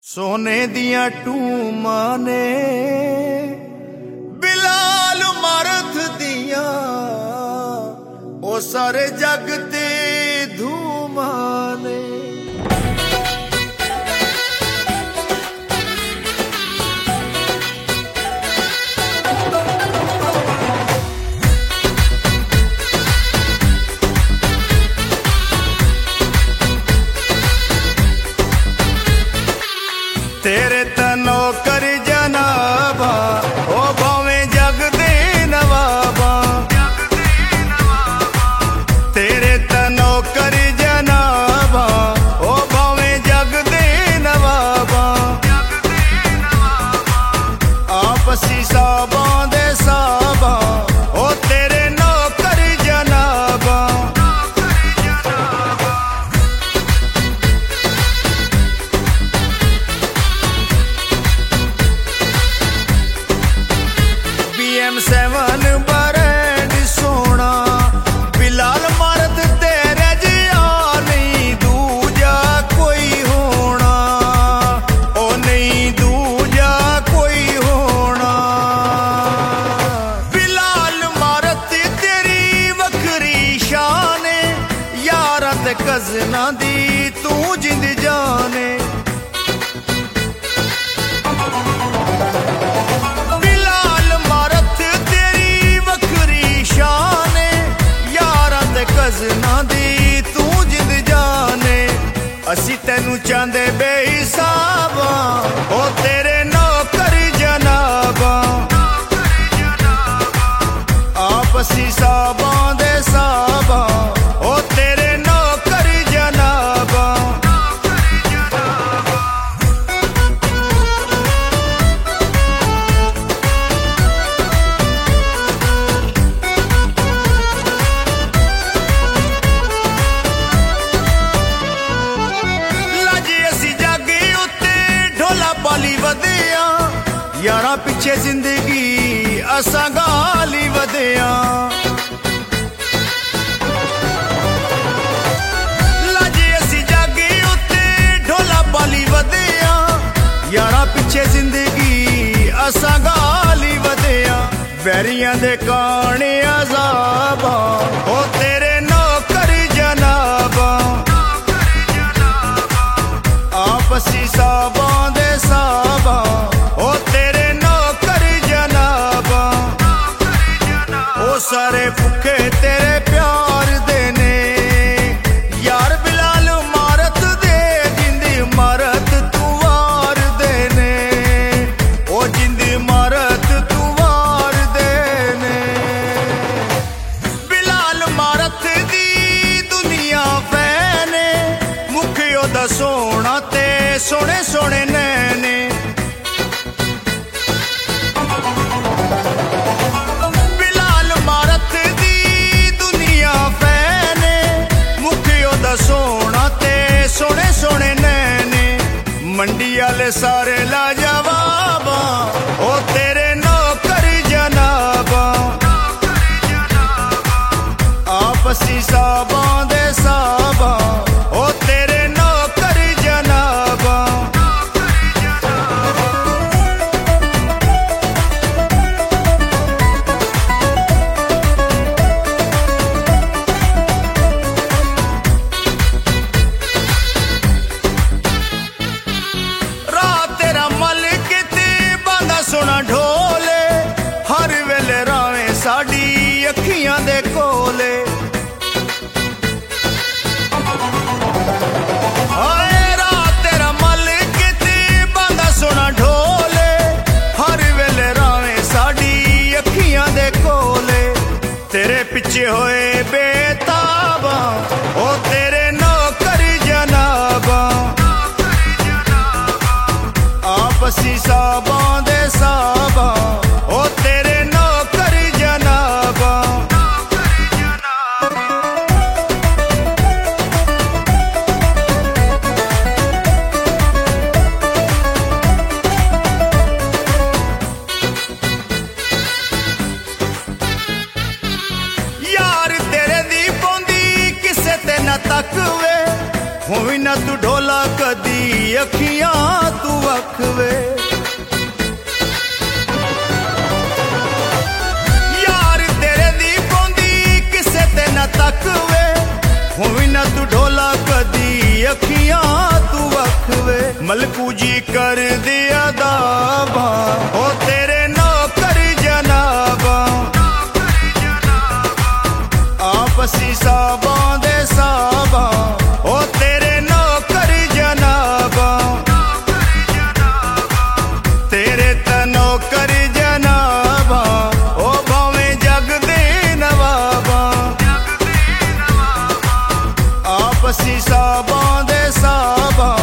सोने दिया टूमा ने बिलाल मरद दिया ओ सारे जग ते धूमा ने। तेरे तनो कर जनाबा ओ भावें जग दे नवाबा, तेरे तनो कर जनाबा ओ भावें जग दे नवाबा। आपसी साबा दे साबा ओ तेरे नो कर जनाबा। BM7 ब्रांड सोना बिलाल मरद तेरे जिया नहीं दूजा कोई होना, ओ नहीं दूजा कोई होना। बिलाल मरद तेरी वखरी शान यारा ते कजना दी तू जिंद जाने। कजना दी तू जिंद जाने असी तेनू चांदे बेहिसाबा ओ तेरे नौकर जनाबा। आपसी साबा दे साबा ओ तेरे नौकर जनाबा। यारा पिछे जिंदगी असा गाली वधिया, लाजे असी जागे उत्ते ढोला पाली वधिया। यारा पिछे जिंदगी असा गाली वधिया। वैरियां दे काने अजाबा ओ तेरे नौकर जनाबा। आपसी साबा दे साबा ओ तेरे नौकर जनाबा। ओ सारे भुखे तेरे प्यार देने यार बिलाल मारत दे जिंद मारत तू वार देने, ओ जिंद मारत तू वार देने। बिलाल मारत दी दुनिया फैने मुखियो दा सोना ते सोने सोने नैने। सोना ते सोने सोने नैने मंडी आले सारे लाजवाबा ओ तेरे नौकर जनाबा। आपसी साबा दे साबा ओ तेरे नौकर जनाबा। साड़ी अखियां दे कोले हाय रात तेरा मलिक ते बांदा सोना ढोले। हर वेले रावे साड़ी अखियां दे कोले तेरे पिछे होए बेताबा ओ तेरे नौकर जनाबा। आपसी साबा दे साबा ओ तेरे तक वे होवी ना तू ढोला कदी अखियां तू मलकू जी कर दिया दावा ओ तेरे नौकर जनाबा आपसी साबां दे साबा ओ तेरे नौकर जनाबा तेरे त नौकर जनाबा ओ भावें जग दे नवाबा आपसी साबां दे साबा